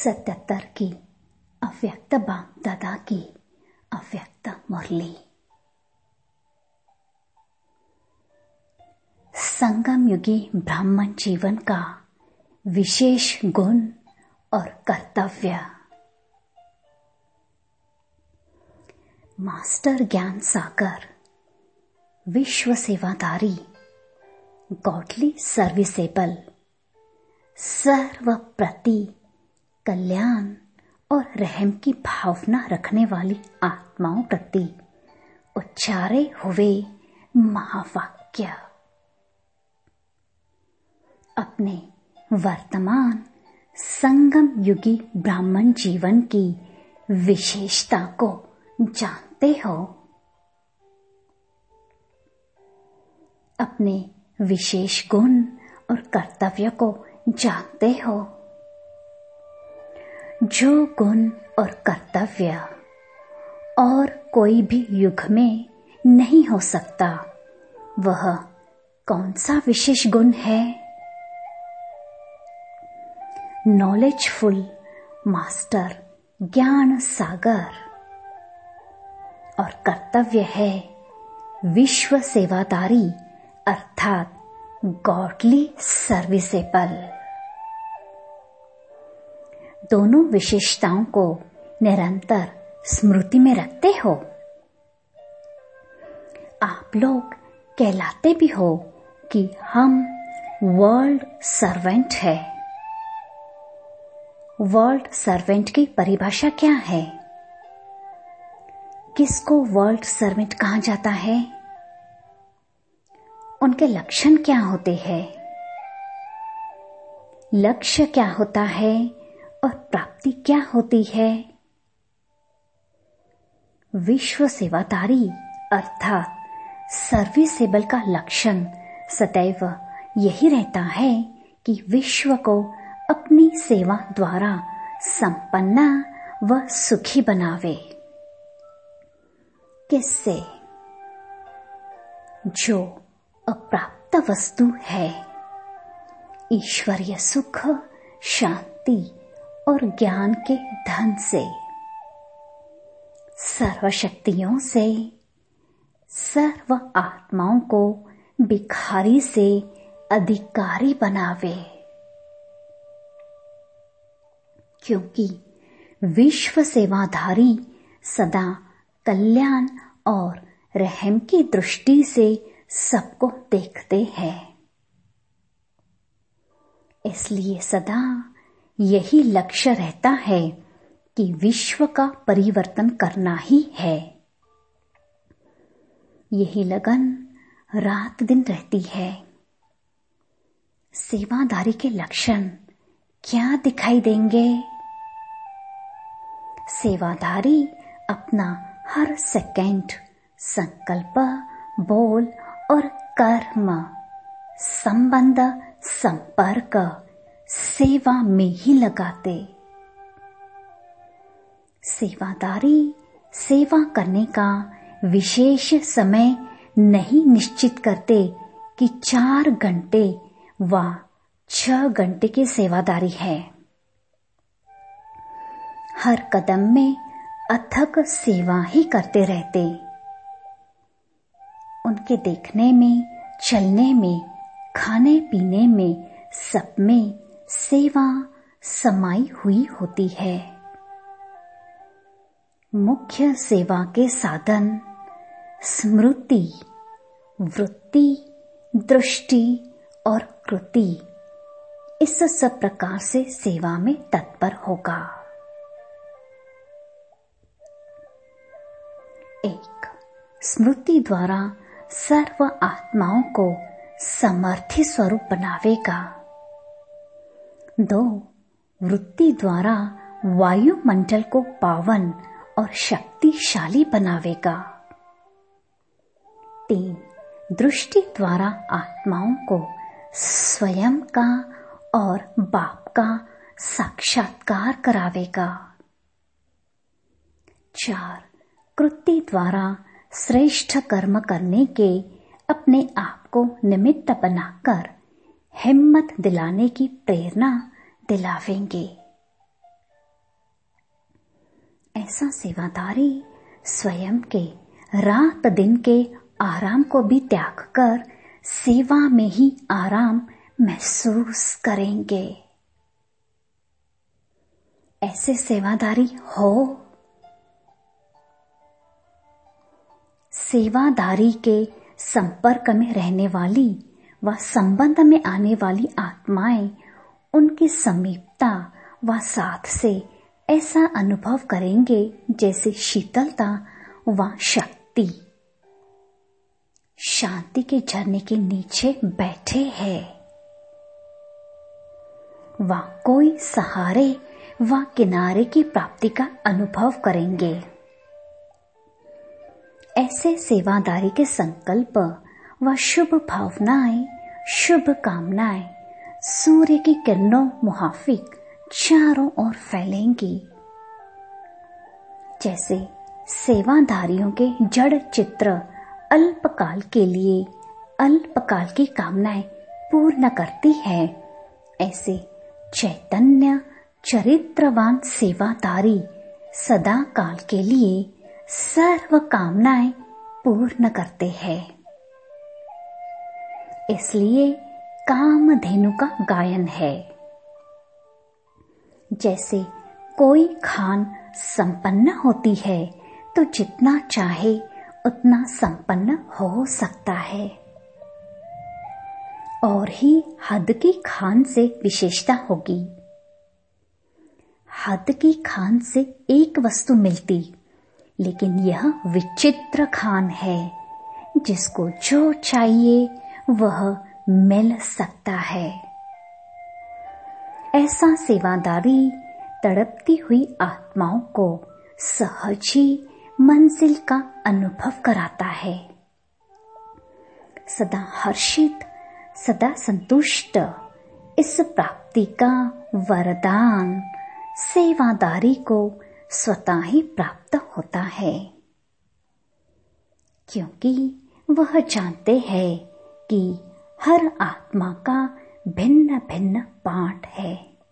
77 की अव्यक्त बाप दादा की अव्यक्त मुरली। संगम युगी ब्राह्मण जीवन का विशेष गुण और कर्तव्य। मास्टर ज्ञान सागर विश्व सेवादारी, गॉडली सर्विसेबल, सर्व प्रति कल्याण और रहम की भावना रखने वाली आत्माओं प्रति उच्चारे हुए महावाक्य अपने वर्तमान संगम युगी ब्राह्मण जीवन की विशेषता को जानते हो। अपने विशेष गुण और कर्तव्य को जानते हो। जो गुण और कर्तव्य और कोई भी युग में नहीं हो सकता, वह कौन सा विशेष गुण है? नॉलेजफुल मास्टर ज्ञान सागर, और कर्तव्य है विश्व सेवादारी अर्थात गॉडली सर्विसेबल। दोनों विशेषताओं को निरंतर स्मृति में रखते हो। आप लोग कहलाते भी हो कि हम वर्ल्ड सर्वेंट है। वर्ल्ड सर्वेंट की परिभाषा क्या है? किसको वर्ल्ड सर्वेंट कहा जाता है? उनके लक्षण क्या होते हैं? लक्ष्य क्या होता है और प्राप्ति क्या होती है? विश्व सेवादारी अर्थात सर्विसेबल का लक्षण सदैव यही रहता है कि विश्व को अपनी सेवा द्वारा संपन्न व सुखी बनावे। किससे? जो अप्राप्त वस्तु है, ईश्वरीय सुख, शांति और ज्ञान के धन से, सर्वशक्तियों से, सर्व आत्माओं को भिखारी से अधिकारी बनावे। क्योंकि विश्व सेवाधारी सदा कल्याण और रहम की दृष्टि से सबको देखते हैं, इसलिए सदा यही लक्ष्य रहता है कि विश्व का परिवर्तन करना ही है। यही लगन रात दिन रहती है। सेवादारी के लक्षण क्या दिखाई देंगे? सेवादारी अपना हर सेकंड संकल्प, बोल और कर्म, संबंध, संपर्क सेवा में ही लगाते। सेवादारी सेवा करने का विशेष समय नहीं निश्चित करते कि 4 घंटे व 6 घंटे की सेवादारी है। हर कदम में अथक सेवा ही करते रहते। उनके देखने में, चलने में, खाने पीने में, सब में सेवा समाई हुई होती है। मुख्य सेवा के साधन स्मृति, वृत्ति, दृष्टि और कृति इस सब प्रकार से सेवा में तत्पर होगा। 1. स्मृति द्वारा सर्व आत्माओं को समर्थी स्वरूप बनावेगा। 2. वृत्ति द्वारा वायुमंडल को पावन और शक्तिशाली बनावेगा। 3. दृष्टि द्वारा आत्माओं को स्वयं का और बाप का साक्षात्कार करावेगा। 4. कृति द्वारा श्रेष्ठ कर्म करने के अपने आप को निमित्त बनाकर हिम्मत दिलाने की प्रेरणा दिलावेंगे। ऐसा सेवादारी स्वयं के रात दिन के आराम को भी त्याग कर सेवा में ही आराम महसूस करेंगे। ऐसे सेवादारी हो। सेवादारी के संपर्क में रहने वाली व संबंध में आने वाली आत्माएं उनकी समीपता व साथ से ऐसा अनुभव करेंगे जैसे शीतलता व शक्ति शांति के झरने के नीचे बैठे हैं व कोई सहारे व किनारे की प्राप्ति का अनुभव करेंगे। ऐसे सेवादारी के संकल्प व शुभ भावनाएं, शुभ कामनाएं सूर्य की किरणों मुहाफिक चारों ओर फैलेंगी। जैसे सेवाधारियों के जड़ चित्र अल्पकाल के लिए अल्पकाल की कामनाएं पूर्ण करती है, ऐसे चैतन्य चरित्रवान सेवाधारी सदा काल के लिए सर्व कामनाएं पूर्ण करते हैं। इसलिए कामधेनु का गायन है। जैसे कोई खान संपन्न होती है तो जितना चाहे उतना संपन्न हो सकता है, और ही हद की खान से विशेषता होगी। हद की खान से एक वस्तु मिलती, लेकिन यह विचित्र खान है जिसको जो चाहिए वह मिल सकता है। ऐसा सेवादारी तड़पती हुई आत्माओं को सहज ही मंजिल का अनुभव कराता है। सदा हर्षित, सदा संतुष्ट इस प्राप्ति का वरदान सेवादारी को स्वतः ही प्राप्त होता है, क्योंकि वह जानते हैं कि हर आत्मा का भिन्न भिन्न पाठ है।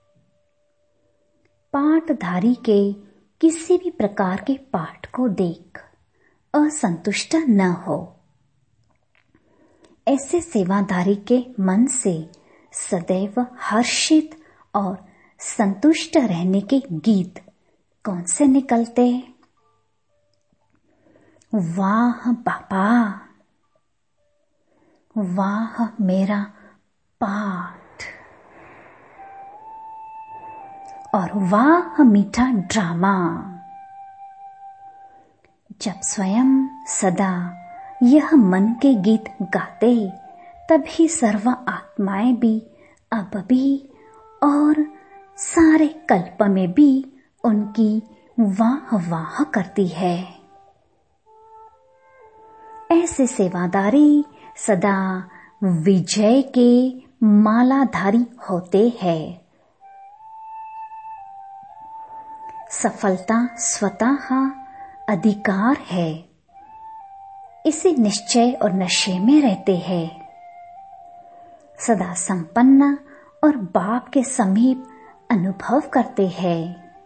पाठधारी के किसी भी प्रकार के पाठ को देख असंतुष्ट न हो। ऐसे सेवादारी के मन से सदैव हर्षित और संतुष्ट रहने के गीत कौन से निकलते? वाह बाबा, वाह मेरा पाठ, और वाह मीठा ड्रामा। जब स्वयं सदा यह मन के गीत गाते, तभी सर्व आत्माएं भी अब भी और सारे कल्प में भी उनकी वाह वाह करती है। ऐसे सेवादारी सदा विजय के मालाधारी होते हैं। सफलता स्वतः अधिकार है, इसी निश्चय और नशे में रहते हैं। सदा संपन्न और बाप के समीप अनुभव करते हैं।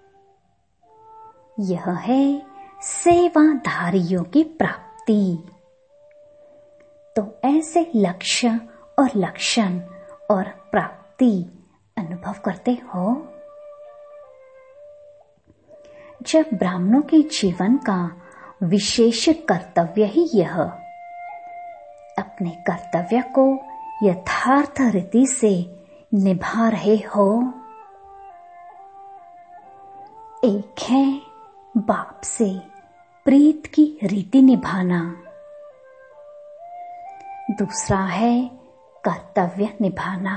यह है सेवाधारियों की प्राप्ति। तो ऐसे लक्ष्य और लक्षण और प्राप्ति अनुभव करते हो। जब ब्राह्मणों के जीवन का विशेष कर्तव्य ही यह अपने कर्तव्य को यथार्थ रीति से निभा रहे हो। एक है बाप से प्रीत की रीति निभाना, दूसरा है कर्तव्य निभाना।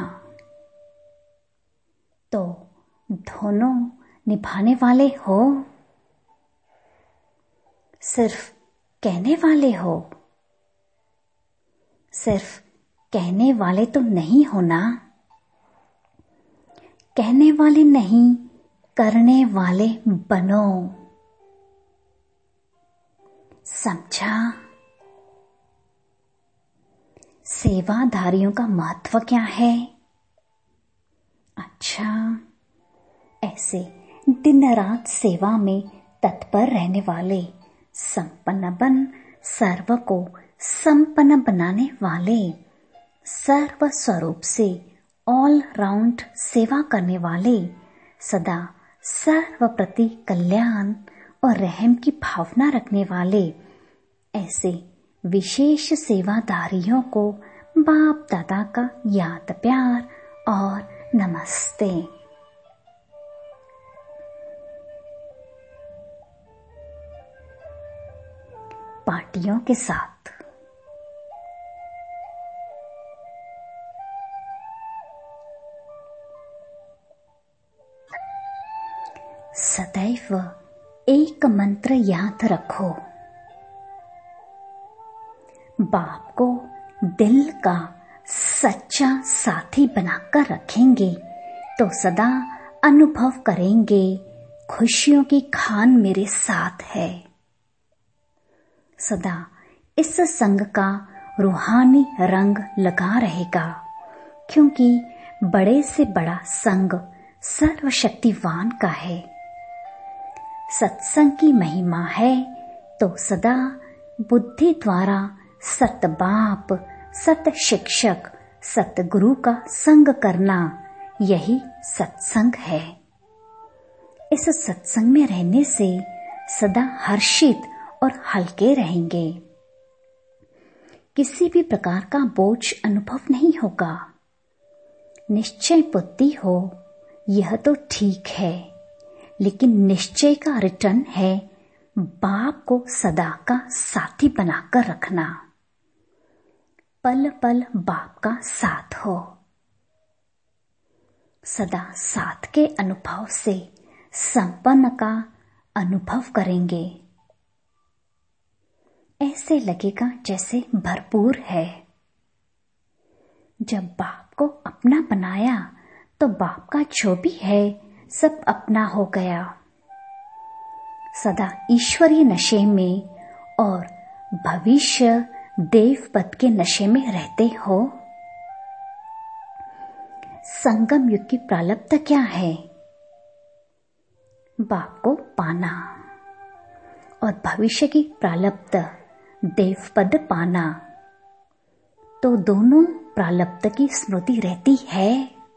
तो दोनों निभाने वाले हो, सिर्फ कहने वाले हो? सिर्फ कहने वाले तो नहीं हो ना। कहने वाले नहीं, करने वाले बनो। समझा? सेवाधारियों का महत्व क्या है? अच्छा, ऐसे दिन रात सेवा में तत्पर रहने वाले, संपन्न बन सर्व को संपन्न बनाने वाले, सर्व स्वरूप से ऑल राउंड सेवा करने वाले, सदा सर्व प्रति कल्याण और रहम की भावना रखने वाले, ऐसे विशेष सेवादारियों को बाप दादा का याद प्यार और नमस्ते। पार्टियों के साथ सदैव एक मंत्र याद रखो, बाप को दिल का सच्चा साथी बनाकर रखेंगे तो सदा अनुभव करेंगे खुशियों की खान मेरे साथ है। सदा इस संग का रूहानी रंग लगा रहेगा, क्योंकि बड़े से बड़ा संग सर्वशक्तिवान का है। सत्संग की महिमा है तो सदा बुद्धि द्वारा सत बाप, सत शिक्षक, सतगुरु का संग करना, यही सत्संग है। इस सत्संग में रहने से सदा हर्षित और हल्के रहेंगे। किसी भी प्रकार का बोझ अनुभव नहीं होगा। निश्चय बुद्धि हो यह तो ठीक है, लेकिन निश्चय का रिटर्न है बाप को सदा का साथी बनाकर रखना। पल पल बाप का साथ हो। सदा साथ के अनुभव से संपन्न का अनुभव करेंगे। ऐसे लगेगा जैसे भरपूर है। जब बाप को अपना बनाया तो बाप का जो भी है सब अपना हो गया। सदा ईश्वरीय नशे में और भविष्य देव पद के नशे में रहते हो। संगम युग की प्रारब्ध क्या है? बाप को पाना, और भविष्य की प्रारब्ध देव पद पाना। तो दोनों प्रारब्ध की स्मृति रहती है।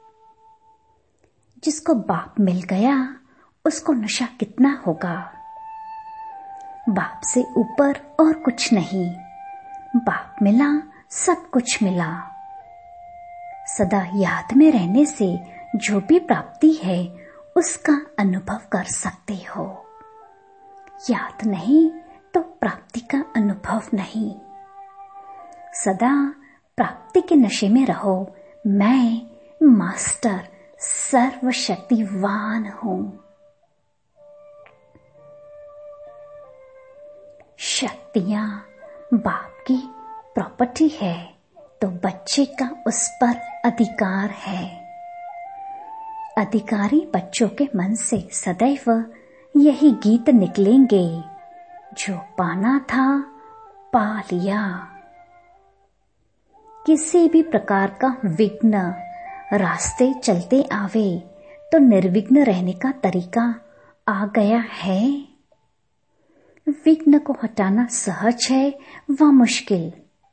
जिसको बाप मिल गया उसको नशा कितना होगा। बाप से ऊपर और कुछ नहीं। बाप मिला सब कुछ मिला। सदा याद में रहने से जो भी प्राप्ति है उसका अनुभव कर सकते हो। याद नहीं तो प्राप्ति का अनुभव नहीं। सदा प्राप्ति के नशे में रहो। मैं मास्टर सर्वशक्तिवान हूँ। शक्तियाँ बाप की प्रॉपर्टी है तो बच्चे का उस पर अधिकार है। अधिकारी बच्चों के मन से सदैव यही गीत निकलेंगे, जो पाना था पा लिया। किसी भी प्रकार का विघ्न रास्ते चलते आवे तो निर्विघ्न रहने का तरीका आ गया है। विघ्न को हटाना सहज है व मुश्किल।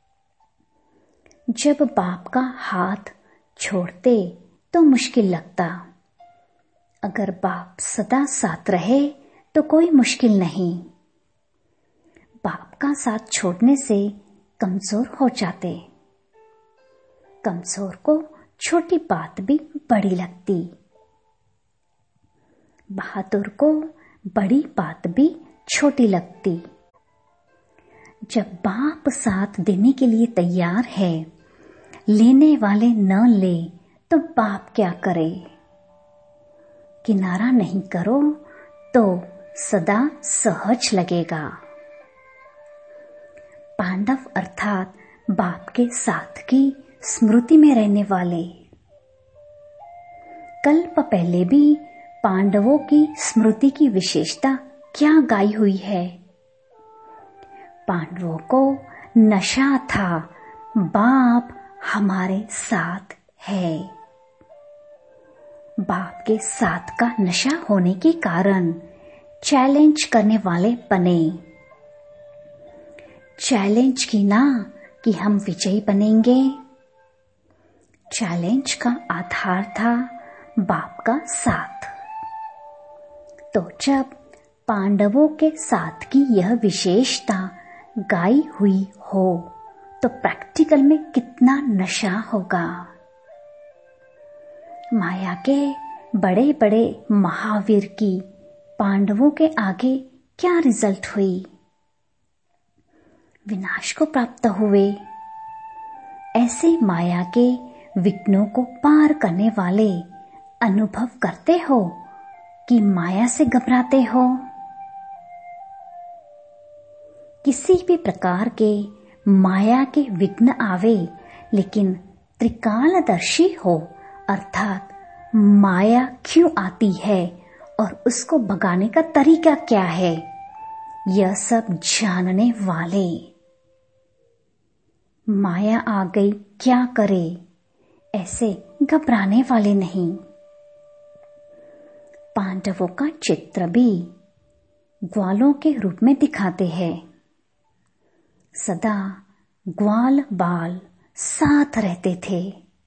जब बाप का हाथ छोड़ते तो मुश्किल लगता। अगर बाप सदा साथ रहे तो कोई मुश्किल नहीं। बाप का साथ छोड़ने से कमजोर हो जाते। कमजोर को छोटी बात भी बड़ी लगती। बहादुर को बड़ी बात भी छोटी लगती। जब बाप साथ देने के लिए तैयार है, लेने वाले न ले तो बाप क्या करे। किनारा नहीं करो तो सदा सहज लगेगा। पांडव अर्थात बाप के साथ की स्मृति में रहने वाले। कल्प पहले भी पांडवों की स्मृति की विशेषता क्या गाई हुई है। पांडवों को नशा था बाप हमारे साथ है। बाप के साथ का नशा होने के कारण चैलेंज करने वाले बने। चैलेंज की ना कि हम विजयी बनेंगे। चैलेंज का आधार था बाप का साथ। तो जब पांडवों के साथ की यह विशेषता गाई हुई हो तो प्रैक्टिकल में कितना नशा होगा। माया के बड़े बड़े महावीर की पांडवों के आगे क्या रिजल्ट हुई? विनाश को प्राप्त हुए। ऐसे माया के विघ्नों को पार करने वाले अनुभव करते हो कि माया से घबराते हो? किसी भी प्रकार के माया के विघ्न आवे, लेकिन त्रिकालदर्शी हो, अर्थात माया क्यों आती है और उसको भगाने का तरीका क्या है, यह सब जानने वाले। माया आ गई क्या करे, ऐसे घबराने वाले नहीं। पांडवों का चित्र भी ग्वालों के रूप में दिखाते हैं। सदा ग्वाल बाल साथ रहते थे।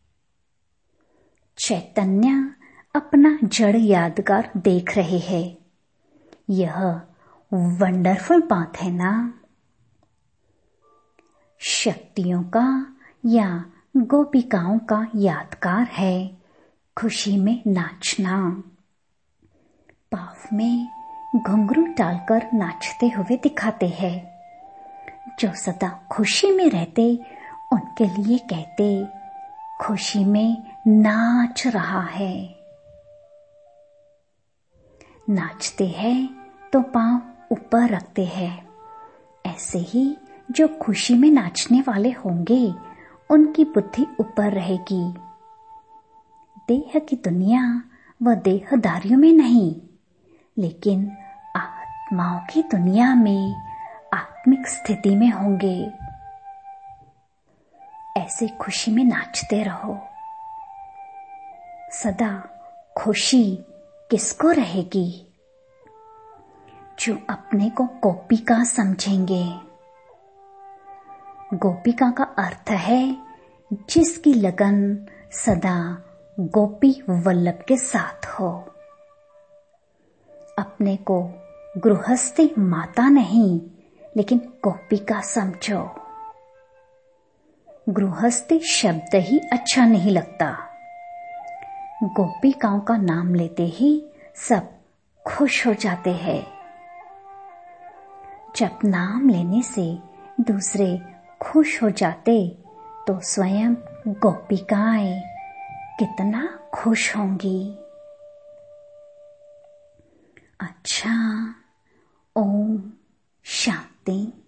चैतन्य अपना जड़ यादगार देख रहे हैं। यह वंडरफुल बात है ना। शक्तियों का या गोपिकाओं का यादगार है खुशी में नाचना। पाव में घुंघरू डालकर नाचते हुए दिखाते हैं। जो सदा खुशी में रहते उनके लिए कहते खुशी में नाच रहा है। नाचते हैं तो पांव ऊपर रखते हैं। ऐसे ही जो खुशी में नाचने वाले होंगे उनकी बुद्धि ऊपर रहेगी। देह की दुनिया व देहधारियों में नहीं, लेकिन आत्माओं की दुनिया में आत्मिक स्थिति में होंगे। ऐसे खुशी में नाचते रहो। सदा खुशी किसको रहेगी? जो अपने को गोपिका समझेंगे। गोपिका का अर्थ है जिसकी लगन सदा गोपी वल्लभ के साथ हो। अपने को गृहस्थी माता नहीं, लेकिन गोपिका समझो। गृहस्थी शब्द ही अच्छा नहीं लगता। गोपिकाओं का नाम लेते ही सब खुश हो जाते हैं। जब नाम लेने से दूसरे खुश हो जाते तो स्वयं गोपिकाएं कितना खुश होंगी। अच्छा, ओम शांति।